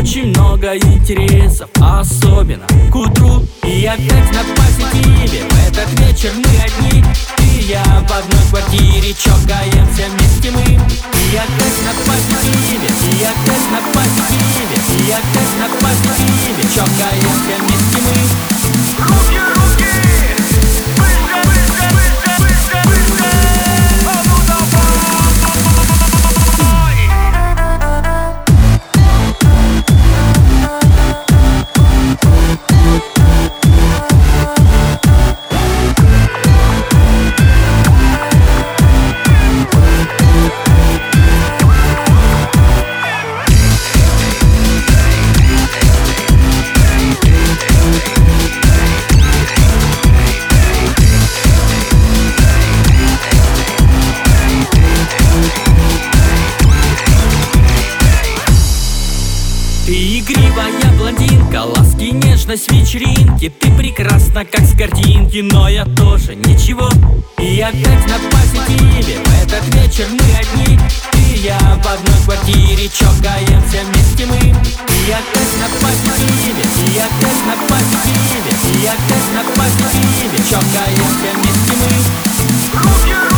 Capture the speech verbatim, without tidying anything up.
очень много интересов, особенно к утру. И опять на позитиве, в этот вечер мы одни. Ты и я в одной квартире, чокаемся вместе мы. И опять на позитиве, и опять на позитиве, и опять на позитиве, чокаемся вместе мы. Руки, руки! Выше, выше, выше, выше, выше! А ну давай! Ты игривая блондинка, ласки, нежность, вечеринки. Ты прекрасна, как с картинки, но я тоже ничего. И опять на позитиве, в этот вечер мы одни. Ты и я в одной квартире, чокаемся вместе мы. И опять на позитиве, и опять на позитиве, и опять на позитиве, чокаемся вместе мы. Руки!